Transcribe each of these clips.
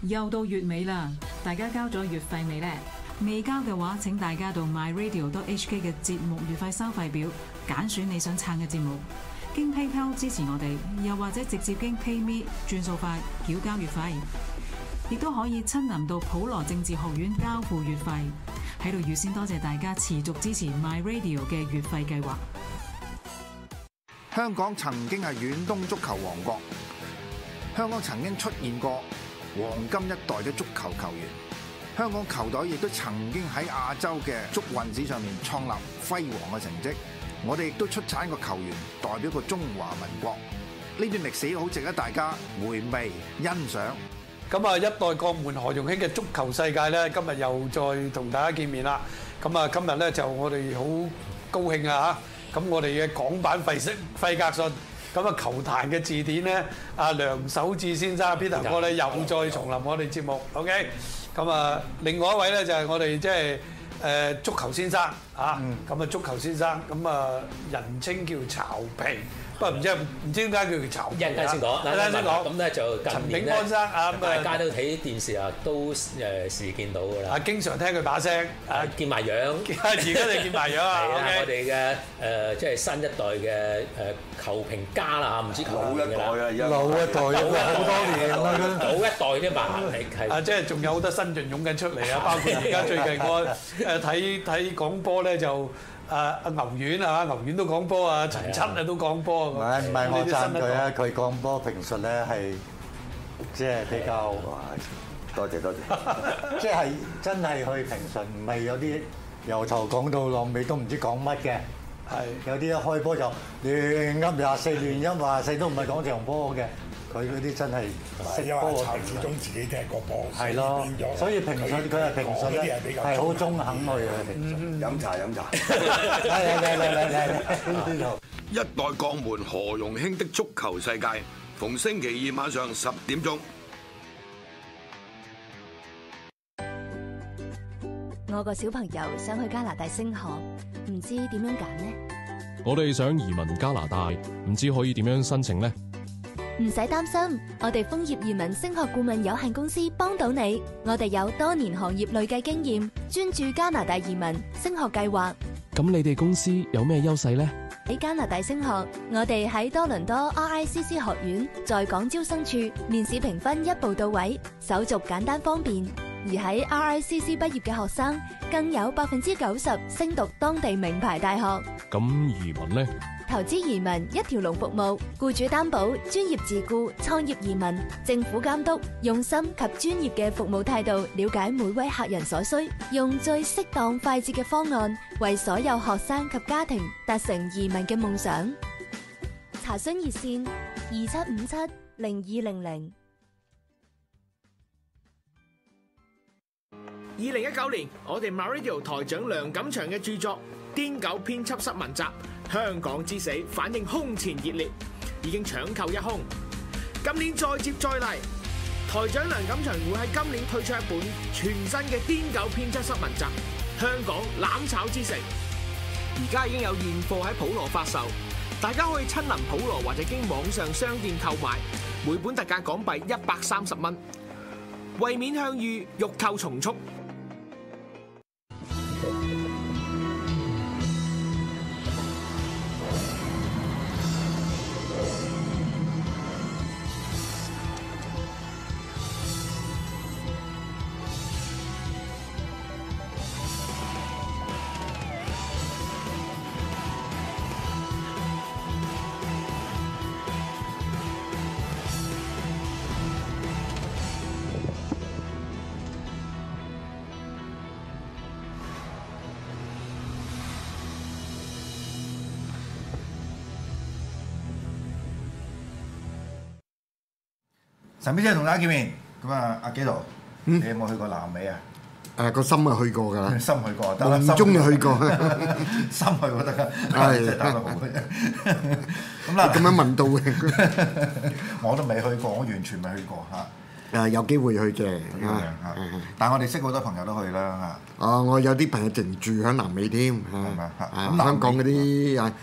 又到月尾啦，大家交咗月費未呢？未交嘅話，請大家到 myradio.hk 嘅節目月費收費表揀選你想撐嘅節目，經 PayPal 支持我哋，又或者直接經 PayMe 轉數快繳交月費，亦都可以親臨到普羅政治學院交付月費。喺度預先多謝大家持續支持 myradio 嘅月費計劃。 香港曾經係遠東足球王國，香港曾經出現過黃金一代嘅足球球員，香港球隊亦都曾經喺亞洲嘅足運史上面創立輝煌嘅成績。我哋亦都出產個球員代表過中華民國，呢段歷史好值得大家回味欣賞。 咁啊，一代國門何容興嘅足球世界咧，今日又再同大家見面啦。咁啊，今日咧就我哋好高興啊嚇！咁我哋嘅港版費格遜，咁啊球壇嘅字典咧，阿梁守志先生 Peter 哥咧又再重臨我哋節目。OK， 咁啊，另外一位咧就係我哋即係足球先生啊。咁啊足球先生，咁啊人稱叫巢皮。不過唔知點解叫佢巢皮啊？ 一陣間先講，咁咧就近年咧，大家都睇電視啊，都時見到㗎啦。 經常聽佢把聲， 見埋樣。 而家就見埋樣啊！ 係啦，我哋嘅即係新一代嘅球評家啦嚇，唔知老一代啊，而家老一代好多年啦， 老一代啲嘛係即係仲有好多新進湧緊出嚟啊！包括而家最近我睇講波咧就。阿牛丸啊，牛丸都講波啊，陳七啊都講波啊。 唔係我讚佢啊，佢講波評述咧係即係比較多謝， 即係真係去評述，唔係有啲由頭講到落尾都唔知講乜嘅。係有啲一開波就亂噏亂噏都唔係講場波嘅。佢嗰啲真係識波嘅。 陳志忠自己踢過波， 係咯，所以評述佢係評述咧係好中肯去嘅評述。 飲茶。 嚟。 一代國門何容興的足球世界，逢星期二晚上10點鐘。 我個小朋友想去加拿大升學，唔知點樣揀呢？ 我哋想移民加拿大，唔知可以點樣申請呢？ 唔使擔心，我哋楓葉移民升學顧問有限公司幫到你。我哋有多年行業累計經驗，專注加拿大移民升學計劃。 咁你哋公司有咩優勢呢？ 喺加拿大升學，我哋喺多倫多 RICC 學院在港招生處面試評分一步到位，手續簡單方便。而喺 RICC 畢業嘅學生，更有90%升讀當地名牌大學。 咁移民呢？ 投資移民一條龍服務，僱主擔保、專業自僱、創業移民、政府監督，用心及專業嘅服務態度，了解每位客人所需，用最適當快捷嘅方案，為所有學生及家庭達成移民嘅夢想。查詢熱線27570200。 2019年，我哋 MyRadio 台長梁錦祥嘅著作《癲狗編輯室文集》香港之死反應空前熱烈，已經搶購一空。今年再接再厲，台長梁錦祥會喺今年推出一本全新嘅《癲狗編輯室文集》香港攬炒之城，而家已經有現貨喺普羅發售，大家可以親臨普羅或者經網上商店購買，每本特價港幣130蚊，為免向隅，欲購從速。 神秘姐同大家見面，咁啊，阿基佬，你有冇去過南美啊？ 個心啊去過㗎啦， 心去過得啦， 心中就去過， 心去過得㗎， 係真係打得好嘅。咁啦， 咁樣問到嘅， 我都未去過，我完全未去過嚇。 有機會去嘅， 但係我哋識好多朋友都去啦嚇。 我有啲朋友淨住喺南美添，咁香港嗰啲好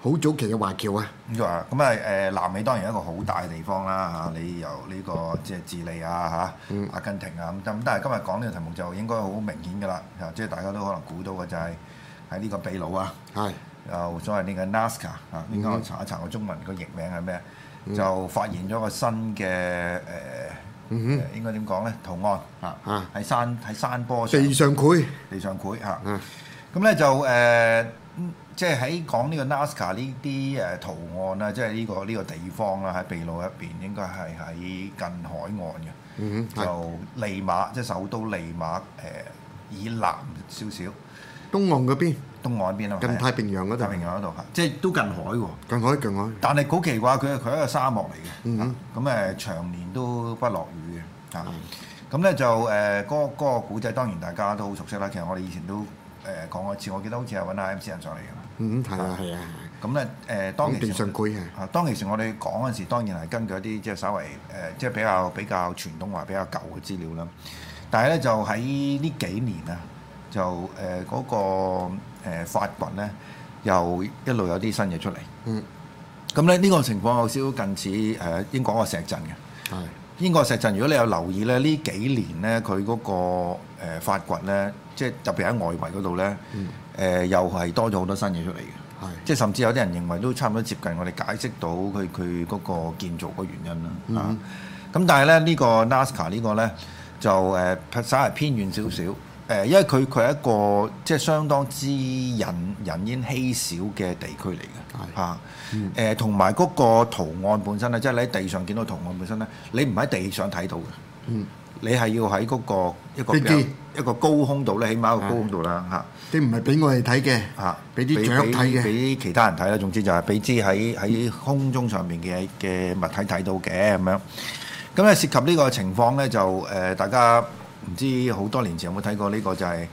好早期嘅華僑啊。 咁啊南美當然係一個好大嘅地方啦嚇，你由呢個即係智利啊嚇、阿根廷啊咁，但係今日講呢個題目就應該好明顯㗎啦，即係大家都可能估到嘅就係喺呢個秘魯啊，又所謂呢個 Nazca 啊，應該我查一查個中文個譯名係咩？就發現咗個新嘅應該點講咧？圖案喺山坡上地上繪嚇。咁咧就即係喺講呢個 Nazca 呢啲圖案啦，即係呢個地方啦，喺秘魯入邊應該係喺近海岸嘅，就利馬即係首都利馬以南少少， 東岸嗰邊啊， 近太平洋嗰度， 即係都近海喎。近海。但係好奇怪，佢係一個沙漠嚟嘅，咁長年都不落雨嘅嚇。咁咧就嗰個古仔當然大家都好熟悉啦。其實我哋以前都講過一次，我記得好似係揾 IMC 人上嚟嘅。 係啊。 咁咧當其時地上繪當其時我哋講嗰陣時，當然係根據一啲即係稍微即係比較傳統或比較舊嘅資料啦。但係咧就喺呢幾年啊，就嗰個發掘咧，又一路有啲新嘢出嚟。咁咧呢個情況有少少近似英國個石陣嘅。英國石陣，如果你有留意咧，呢幾年咧佢嗰個發掘咧，即係特別喺外圍嗰度咧，又係多咗好多新嘢出嚟嘅。即係甚至有啲人認為都差唔多接近我哋解釋到佢嗰個建造個原因啦。咁但係咧呢個 Nazca 呢個咧就稍為偏遠少少。因為佢係一個即係相當之人煙稀少嘅地區嚟嘅，同埋嗰個圖案本身咧，即係你喺地上見到圖案本身咧，你唔喺地上睇到嘅，你係要喺嗰個一個高空度咧，起碼一個高空度啦嚇。 即唔係俾我哋睇嘅嚇，俾啲雀睇嘅， 俾其他人睇啦。總之就係俾啲喺空中上面嘅物體睇到嘅咁樣。咁咧涉及呢個情況咧，就大家。唔知好多年前有冇睇過呢個就係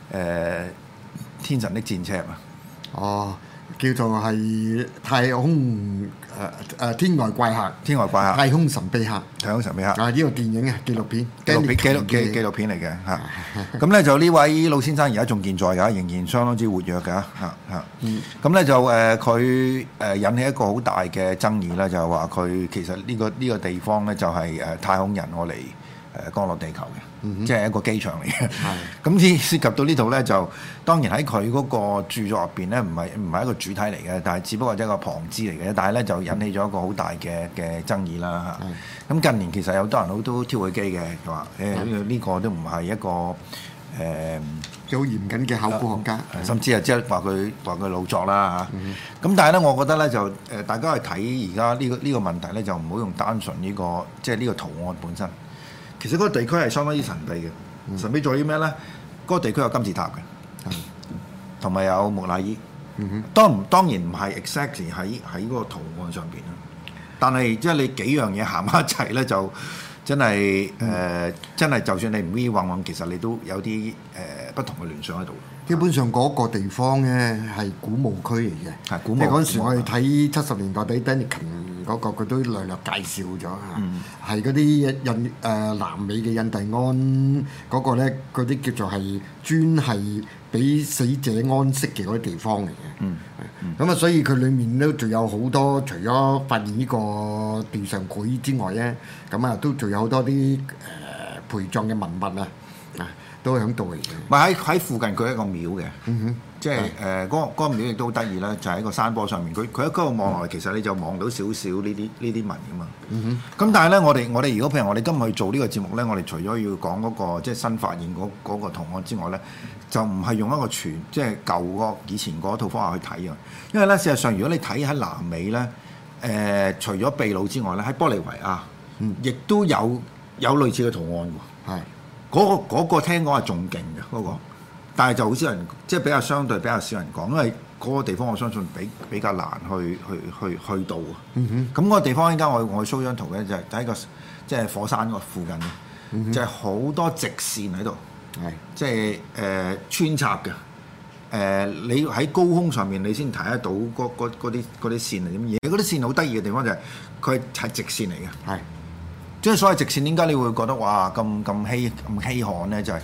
天神的戰車啊？ 叫做係太空天外怪客，太空神秘客。呢個電影啊，紀錄片嚟嘅嚇。咁咧就呢位老先生而家仲健在㗎，仍然相當之活躍㗎嚇。咁咧就佢引起一個好大嘅爭議啦，就係話佢其實呢個地方咧就係太空人我嚟降落地球嘅，即係一個機場嚟嘅。咁涉及到呢度咧，就當然喺佢嗰個著作入邊咧，唔係一個主體嚟嘅，但係只不過係一個旁支嚟嘅。但係咧就引起咗一個好大嘅爭議啦嚇。咁近年其實有好多人都挑佢機嘅，話呢個都唔係一個好嚴謹嘅考古學家， 甚至係即係話佢老作啦嚇。咁但係咧，我覺得咧就大家去睇而家呢個問題咧，就唔好用單純呢個即係呢個圖案本身。其實嗰個地區係相當之神秘嘅，神秘在於咩咧？嗰個地區有金字塔嘅，同埋有木乃伊。當然唔係 exactly 喺嗰個圖案上邊啦，但係即係你幾樣嘢行埋一齊咧，就真係真係就算你唔 V 混混，其實你都有啲不同嘅聯想喺度。 基本上嗰個地方咧係古墓區嚟嘅， 係古墓。 即係嗰陣時我哋睇70年代俾 Daniken 嗰個，佢都略略介紹咗嚇，係嗰啲南美嘅印第安嗰個咧，嗰啲叫做係專係俾死者安息嘅嗰啲地方嚟嘅。咁啊，所以佢裡面都仲有好多，除咗發現呢個地上繪之外咧，咁啊都仲有好多啲陪葬嘅文物啊。都喺度嚟嘅， 咪喺附近佢係一個廟嘅，即係嗰個廟亦都好得意啦，就喺個山坡上面，佢一嗰度望落嚟，其實你就望到少少呢啲紋噶嘛。咁但係咧，我哋如果譬如我哋今日去做呢個節目咧，我哋除咗要講嗰個即係新發現嗰個圖案之外咧，就唔係用一個即係舊個以前嗰套方法去睇啊。因為咧，事實上如果你睇喺南美咧，除咗秘魯之外咧，喺玻利維亞，亦都有類似嘅圖案喎。係。嗰個聽講係仲勁嘅嗰個，但係就好少人，即係比較相對比較少人講，因為嗰個地方我相信比較難去到啊。咁嗰個地方依家我 show 張圖咧，就係喺個即係火山嗰個附近，就係好多直線喺度，即係穿插嘅。你喺高空上面你先睇得到嗰啲線係點嘢？嗰啲線好得意嘅地方就係佢係直線嚟嘅。即係所謂直線，點解你會覺得哇咁稀罕咧？就係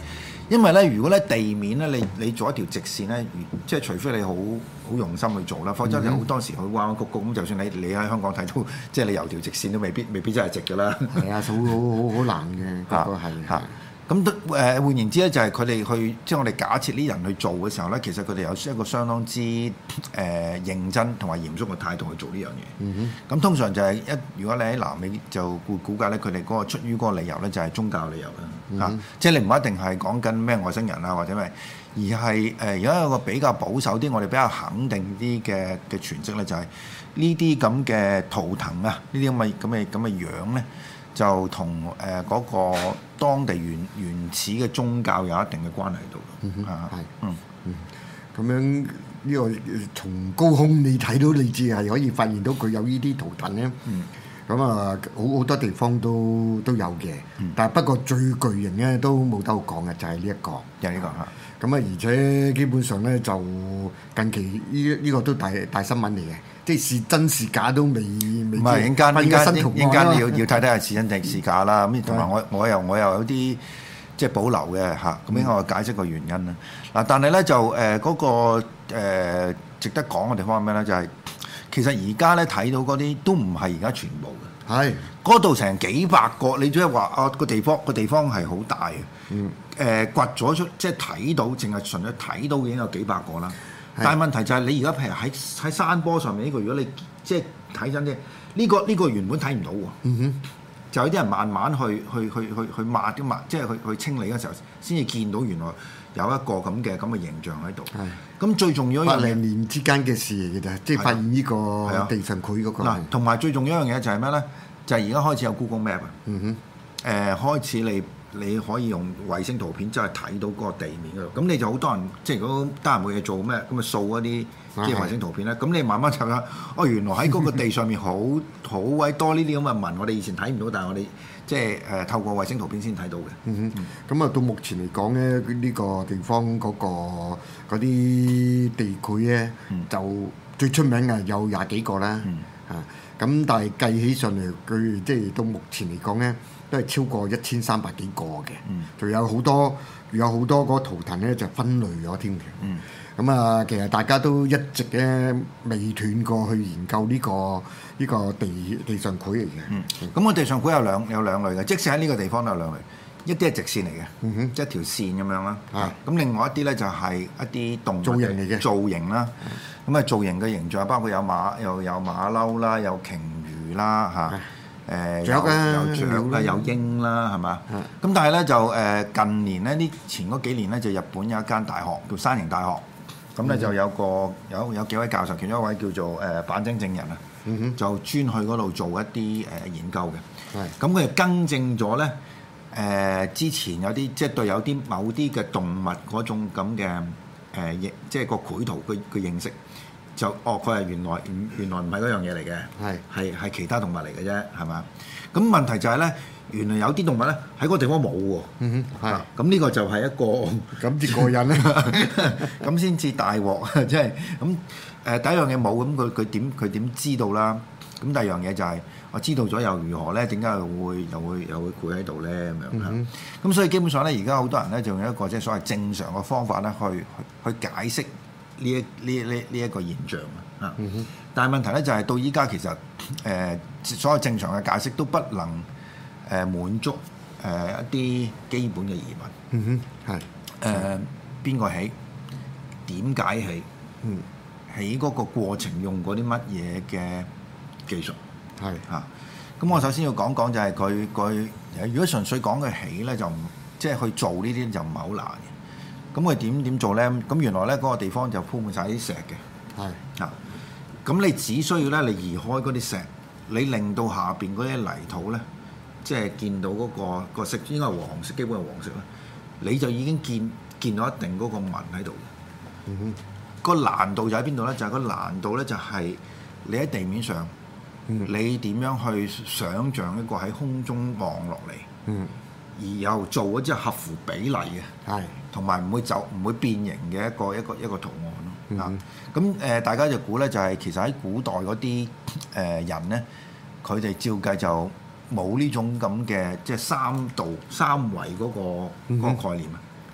因為咧，如果咧地面咧，你做一條直線咧，即係除非你好用心去做啦，否則你好多時佢彎彎曲曲咁，就算你喺香港睇到，即係你游條直線都未必真係直㗎啦。 係啊，好難嘅，嗰個係。 咁換言之咧，就係佢哋去，即係我哋假設啲人去做嘅時候咧，其實佢哋有一個相當之認真同埋嚴肅嘅態度去做呢樣嘢。咁通常就係如果你喺南美就估計咧，佢哋嗰個出於嗰個理由咧，就係宗教理由啦。即係你唔一定係講緊咩外星人啊或者咩，而係而家有個比較保守啲，我哋比較肯定啲嘅詮釋咧，就係呢啲咁嘅圖騰啊，呢啲咁嘅樣咧。就同嗰個當地原始嘅宗教有一定嘅關係喺度。 咁樣呢個從高空你睇到，你至係可以發現到佢有呢啲圖騰咧。咁啊，好多地方都有嘅。但係不過最巨型咧都冇得講嘅，就係呢一個， 就係呢個嚇。 咁啊，而且基本上咧就近期呢個都大新聞嚟嘅。即係真是假都未唔係，應間要睇睇係是真定是假啦。咁同埋我又有啲即係保留嘅嚇。咁應該我解釋個原因啦。嗱，但係咧就嗰個值得講嘅地方係咩咧？就係其實而家咧睇到嗰啲都唔係而家全部嘅。係嗰度成幾百個，你即係話個地方係好大嘅。掘咗出即係睇到，淨係純粹睇到已經有幾百個啦。但係問題就係你而家譬如喺山坡上面呢個，如果你即係睇真啲，呢個原本睇唔到喎。就有啲人慢慢去抹啲抹，即係去清理嘅時候，先至見到原來有一個咁嘅形象喺度。咁最重要一樣 100年之間嘅事嚟嘅啫，即係發現呢個地上繪嗰個。 嗱，同埋最重要一樣嘢就係咩咧？就係而家開始有 Google Map 啊。開始你可以用衛星圖片真係睇到嗰個地面嗰度，咁你就好多人即係如果得閒冇嘢做咩，咁咪掃嗰啲即係衛星圖片咧。咁你慢慢睇下，原來喺嗰個地上面好鬼多呢啲咁嘅紋，我哋以前睇唔到，但係我哋即係透過衛星圖片先睇到嘅。 咁啊，到目前嚟講咧，呢個地方嗰啲地繪咧，就最出名嘅有20幾個啦。咁但係計起上嚟，佢即係到目前嚟講咧，都係超過1300幾個嘅。仲有好多嗰個圖騰咧，就分類咗添嘅。咁啊，其實大家都一直咧未斷過去研究呢個地上繪嚟嘅。 咁個地上繪有兩類嘅，即使喺呢個地方都有兩類，一啲係直線嚟嘅，即係一條線咁樣啦。咁另外一啲咧就係一啲動物造型嚟嘅造型啦。咁啊，造型嘅形象包括有馬騮啦，有鯨魚啦有雀啦，有鷹啦，係嘛？咁但係咧就近年咧，前嗰幾年咧就日本有一間大學叫山形大學，咁咧就有幾位教授，其中一位叫做板井正人啊，就專去嗰度做一啲研究嘅。咁佢就更正咗咧之前有啲即係對有啲某啲嘅動物嗰種咁嘅即係個繪圖嘅認識。就佢係原來唔係嗰樣嘢嚟嘅，係其他動物嚟嘅啫，係嘛？咁問題就係咧，原來有啲動物咧喺嗰個地方冇喎。咁呢個就係一個咁至過癮啦， 咁先至大鑊，即係咁第一樣嘢冇，咁佢點知道啦？咁第二樣嘢就係我知道咗又如何咧？點解又會攰喺度咧？咁樣咁所以基本上咧，而家好多人咧就用一個即係所謂正常嘅方法咧去解釋呢一個現象啊，但係問題咧就係到依家其實所有正常嘅解釋都不能滿足一啲基本嘅疑問。邊個起？點解起？起嗰個過程用過啲乜嘢嘅技術？咁我首先要講就係佢如果純粹講佢起咧，就唔即係去做呢啲就唔係好難嘅。咁佢點做咧？咁原來咧嗰個地方就鋪滿晒啲石嘅。咁你只需要咧，你移開嗰啲石，你令到下邊嗰啲泥土咧，即係見到嗰個色應該係黃色，基本係黃色啦，你就已經見到一定嗰個紋喺度。個難度就喺邊度咧？就係個難度咧，就係你喺地面上，你點樣去想像一個喺空中望落嚟，而又做咗之後合乎比例嘅，同埋唔會變形嘅一個圖案咯。咁大家就估咧，就係其實喺古代嗰啲人咧，佢哋照計就冇呢種咁嘅即係三維嗰個概念啊。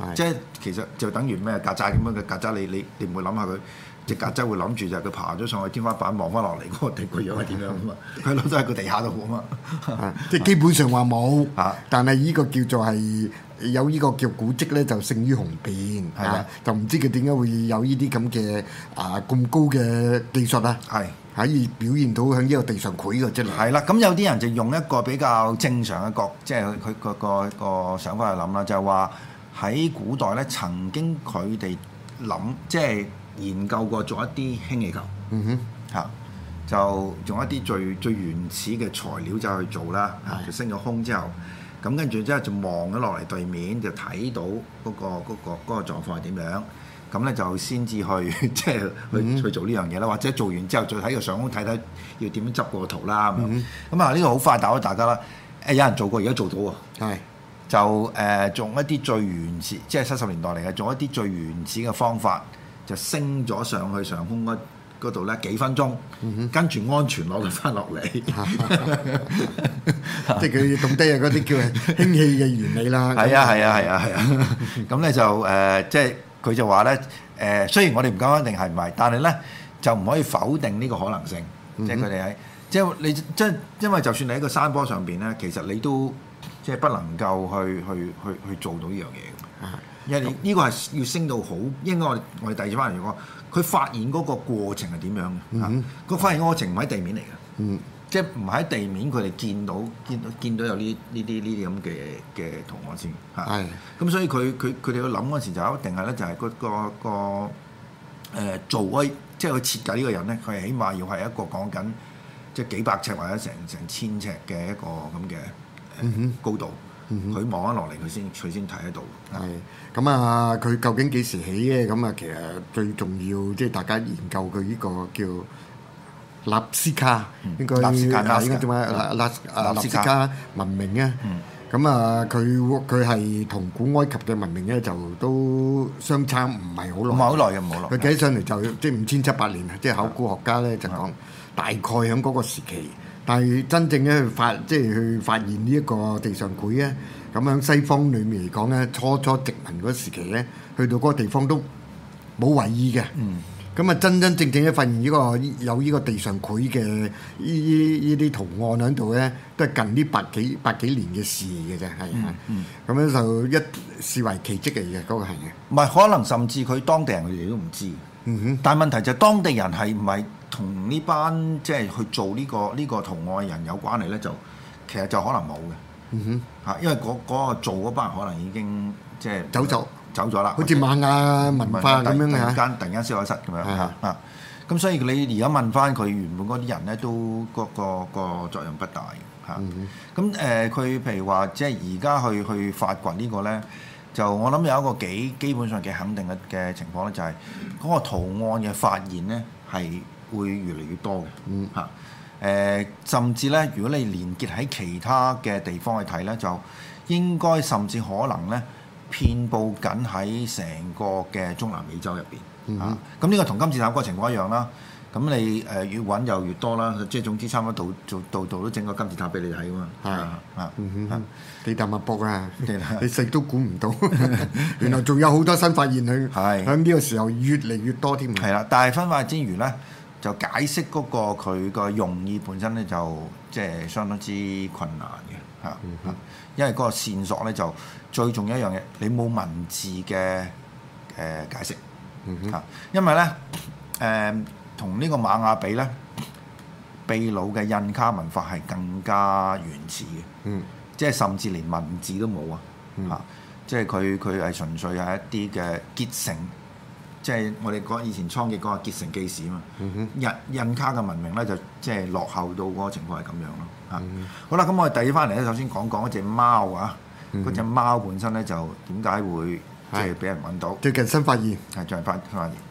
即係其實就等於咩曱甴咁樣嘅曱甴，你唔會諗下佢隻曱甴會諗住就係佢爬咗上去天花板望翻落嚟嗰個地個樣係點樣啊嘛？佢攞都喺個地下度啊嘛。 即係基本上話冇，但係呢個叫做係有呢個叫古蹟咧，就勝於雄辯係啦。就唔知佢點解會有呢啲咁嘅咁高嘅技術啊？係可以表現到喺呢個地上繪嘅啫。 係啦，咁有啲人就用一個比較正常嘅角，即係佢個想法去諗啦，就係話喺古代咧曾經佢哋諗即係研究過做一啲氫氣球。就用一啲最原始嘅材料就去做啦，就升咗空之後，咁跟住之後就望咗落嚟對面，就睇到嗰個狀況係點樣，咁咧就先至去即係去做呢樣嘢啦，或者做完之後再喺個上空睇睇要點樣執個圖啦咁啊呢個好快答咗大家啦，有人做過而家做到喎，就用一啲最原始，即係70年代嚟嘅，做一啲最原始嘅方法，就升咗上去上空嗰度咧幾分鐘，跟住安全攞佢翻落嚟，即係佢懂得嗰啲叫氫氣嘅原理啦。係啊，咁咧就即係佢就話咧雖然我哋唔敢肯定係唔係，但係咧就唔可以否定呢個可能性。即係佢哋喺即係你即係因為就算你喺個山坡上邊咧，其實你都即係不能夠去做到呢樣嘢。因為呢個係要升到好，應該我哋第二翻嚟講，佢發現嗰個過程係點樣嘅？個發現過程唔喺地面嚟嘅，即係唔喺地面，佢哋見到有呢啲咁嘅圖案先嚇。咁所以佢哋去諗嗰時就一定係咧，就係個做即係佢設計呢個人咧，佢係起碼要係一個講緊即係幾百尺或者成千尺嘅一個咁嘅高度。佢望咗落嚟，佢先睇得到。係咁啊！佢究竟幾時起嘅？咁啊，其實最重要即係大家研究佢呢個叫納斯卡，應該點解納斯卡文明啊？咁啊，佢係同古埃及嘅文明咧，就都相差唔係好耐。唔係好耐嘅，唔好耐。佢計上嚟就即係5700年啊！即係考古學家咧就講大概喺嗰個時期。但係真正咧去發現呢一個地上繪咧，咁喺西方裏面嚟講咧，初殖民嗰時期咧，去到嗰個地方都冇為意嘅。咁啊，真正咧發現有呢個地上繪嘅呢啲圖案喺度咧，都係近呢百幾年嘅事嘅啫，係咁樣就一視為奇蹟嚟嘅嗰個係嘅。唔係可能甚至佢當地人佢哋都唔知。但係問題就係當地人係唔係同呢班即係去做呢個圖案嘅人有關係咧？就其實就可能冇嘅因為嗰個做嗰班人可能已經即係走咗啦，好似瑪雅文化咁樣突然間消失咁樣咁所以你而家問翻佢原本嗰啲人咧，都個作用不大咁佢譬如話即係而家去發掘呢個咧。就我諗有一個基本上幾肯定嘅情況咧，就係嗰個圖案嘅發現咧係會越嚟越多嘅甚至咧，如果你連結喺其他嘅地方去睇咧，就應該甚至可能咧遍佈緊喺成個嘅中南美洲入邊咁呢個同金字塔嗰個情況一樣啦。咁你越揾就越多啦，即係總之差唔多度都整個金字塔俾你睇㗎嘛。地大物博啊，你食都估唔到，原來仲有好多新發現喺呢個時候越嚟越多添。係啦，但係分發之餘咧，就解釋嗰個佢個用意本身咧，就即係相當之困難嘅因為嗰個線索咧就最重要一樣嘢，你冇文字嘅解釋因為咧同呢個瑪雅比咧，秘魯嘅印卡文化係更加原始嘅，即係甚至連文字都冇即係佢係純粹係一啲嘅結成，即係我哋講以前倉頡講話結成記事啊嘛。印卡嘅文明咧就即係落後到嗰個情況係咁樣咯好啦，咁我哋第二翻嚟咧，首先講嗰隻貓嗰隻貓本身咧就點解會即係俾人揾到？最近新發現係最近發現。